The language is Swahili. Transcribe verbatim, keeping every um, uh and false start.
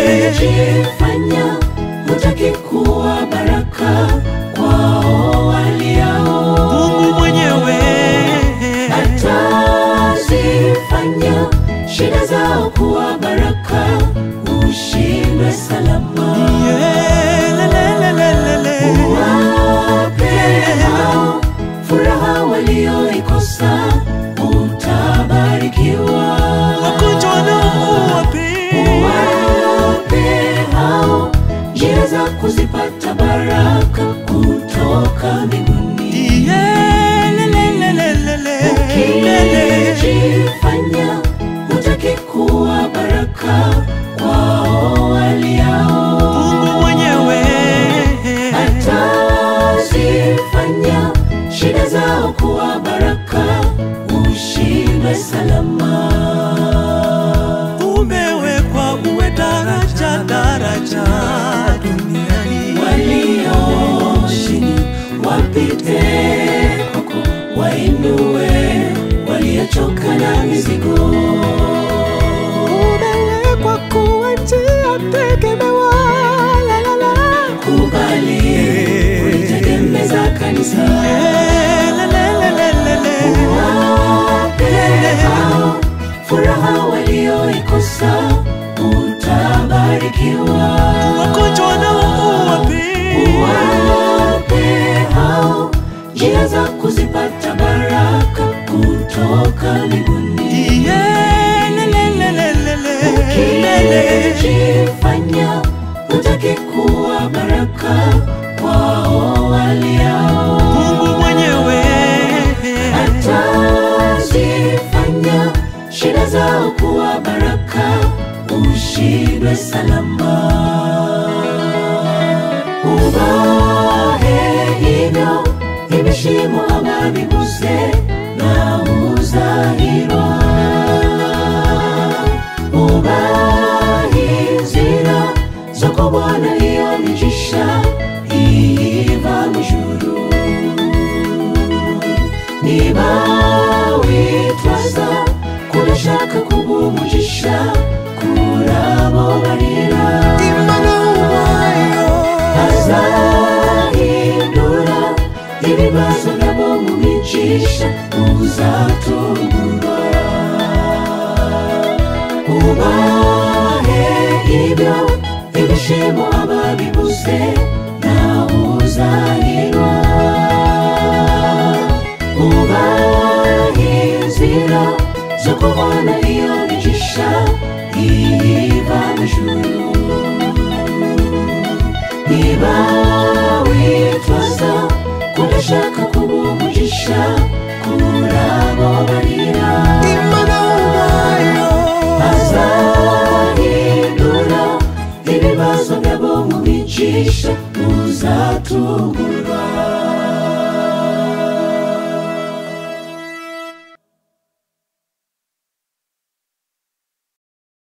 Jifanya hutaki kuwa baraka kwao waliao. Mungu mwenyewe atazifanya shida zao kuwa baraka, ushindwe salama. Uwape hao furaha walioikosa, utabarikiwa. wagonjwa na uwape. Uwape hao njia za kuzipata baraka kutoka mbinguni. Ukijifanya hutaki kuwa baraka kwao waliao, Mungu mwenyewe atazifanya shida zao kuwa baraka, ushindwe salama. umewekwa uwe daraja daraja duniani. Walio chini wapite kwako, wainue waliochoka na mizigo. Umewekwa kuwa njia tegemewa. La la la. Kubali kulitegemeza kanisa. La la la la la la. Uwape hao furaha walioikosa, utabarikiwa. wagonjwa na uwape. Uwape hao njia za kuzipata baraka kutoka mbinguni. Ukijifanya hutaki kuwa baraka kwao waliao, Mungu mwenyewe atazifanya shida zao kuwa baraka, ushindwe salama. Ubahe hivyo imeshimo ababiguze na uzahirwa. Ubahi nzira zako Bwana, iyo migisha iva mwijuru. Niba witwaza kurashaka kuba umugisha kurabo barira, Imana ubayo azahindura ibibazo byabo mu migisha, uzatungurwa. Ubahe ibyo ibishimo ababibuze na uzahirwa. Ubahe inzira zo kubona iyo migisha iva mwijuru. Niba witwaza kudashaka kuba umugisha kurabo barira, Imana ubayo azahindura ibibazo byabo mu migisha, uzatungurwa.